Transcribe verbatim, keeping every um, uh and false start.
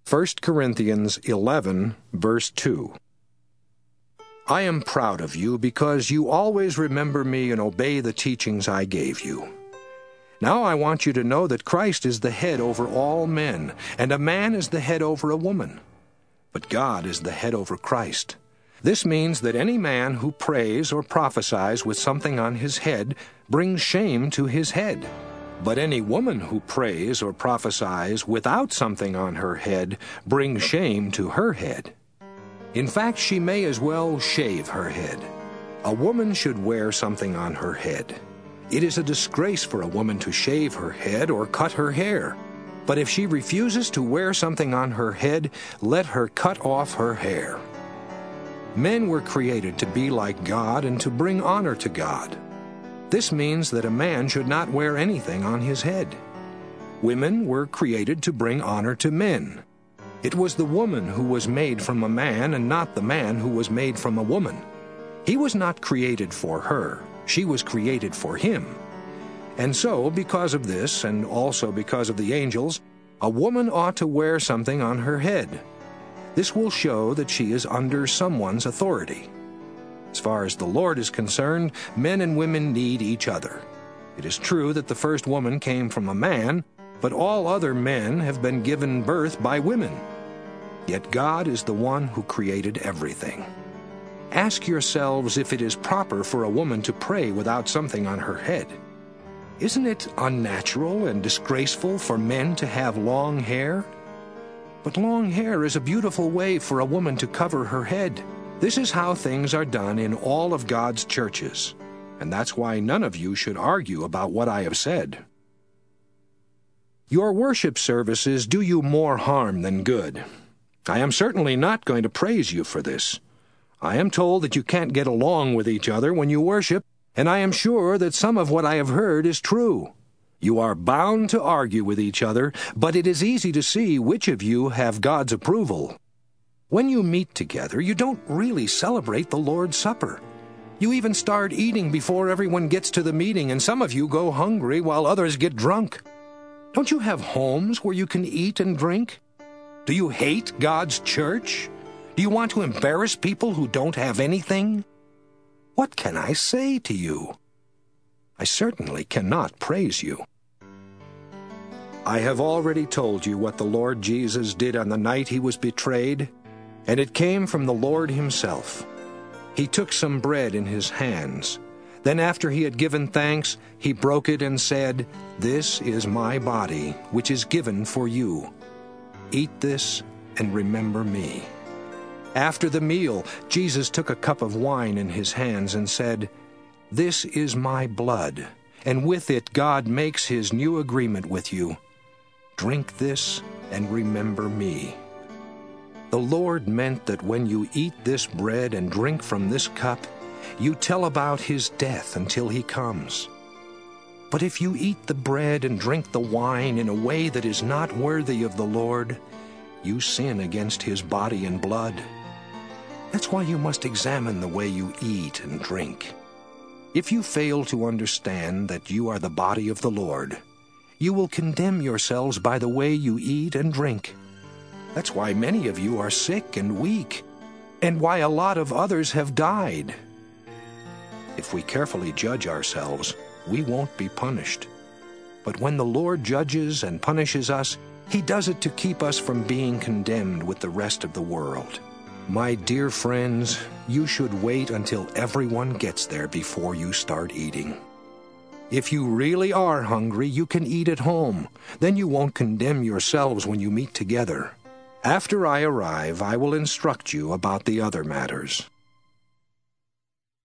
First Corinthians eleven, verse two. I am proud of you because you always remember me and obey the teachings I gave you. Now I want you to know that Christ is the head over all men, and a man is the head over a woman. But God is the head over Christ. This means that any man who prays or prophesies with something on his head brings shame to his head. But any woman who prays or prophesies without something on her head brings shame to her head. In fact, she may as well shave her head. A woman should wear something on her head. It is a disgrace for a woman to shave her head or cut her hair. But if she refuses to wear something on her head, let her cut off her hair. Men were created to be like God and to bring honor to God. This means that a man should not wear anything on his head. Women were created to bring honor to men. It was the woman who was made from a man and not the man who was made from a woman. He was not created for her. She was created for him. And so, because of this, and also because of the angels, a woman ought to wear something on her head. This will show that she is under someone's authority. As far as the Lord is concerned, men and women need each other. It is true that the first woman came from a man, but all other men have been given birth by women. Yet God is the one who created everything. Ask yourselves if it is proper for a woman to pray without something on her head. Isn't it unnatural and disgraceful for men to have long hair? But long hair is a beautiful way for a woman to cover her head. This is how things are done in all of God's churches, and that's why none of you should argue about what I have said. Your worship services do you more harm than good. I am certainly not going to praise you for this. I am told that you can't get along with each other when you worship, and I am sure that some of what I have heard is true. You are bound to argue with each other, but it is easy to see which of you have God's approval. When you meet together, you don't really celebrate the Lord's Supper. You even start eating before everyone gets to the meeting, and some of you go hungry while others get drunk. Don't you have homes where you can eat and drink? Do you hate God's church? Do you want to embarrass people who don't have anything? What can I say to you? I certainly cannot praise you. I have already told you what the Lord Jesus did on the night he was betrayed. And it came from the Lord himself. He took some bread in his hands. Then after he had given thanks, he broke it and said, "This is my body, which is given for you. Eat this and remember me." After the meal, Jesus took a cup of wine in his hands and said, "This is my blood, and with it God makes his new agreement with you. Drink this and remember me." The Lord meant that when you eat this bread and drink from this cup, you tell about his death until he comes. But if you eat the bread and drink the wine in a way that is not worthy of the Lord, you sin against his body and blood. That's why you must examine the way you eat and drink. If you fail to understand that you are the body of the Lord, you will condemn yourselves by the way you eat and drink. That's why many of you are sick and weak, and why a lot of others have died. If we carefully judge ourselves, we won't be punished. But when the Lord judges and punishes us, he does it to keep us from being condemned with the rest of the world. My dear friends, you should wait until everyone gets there before you start eating. If you really are hungry, you can eat at home. Then you won't condemn yourselves when you meet together. After I arrive, I will instruct you about the other matters.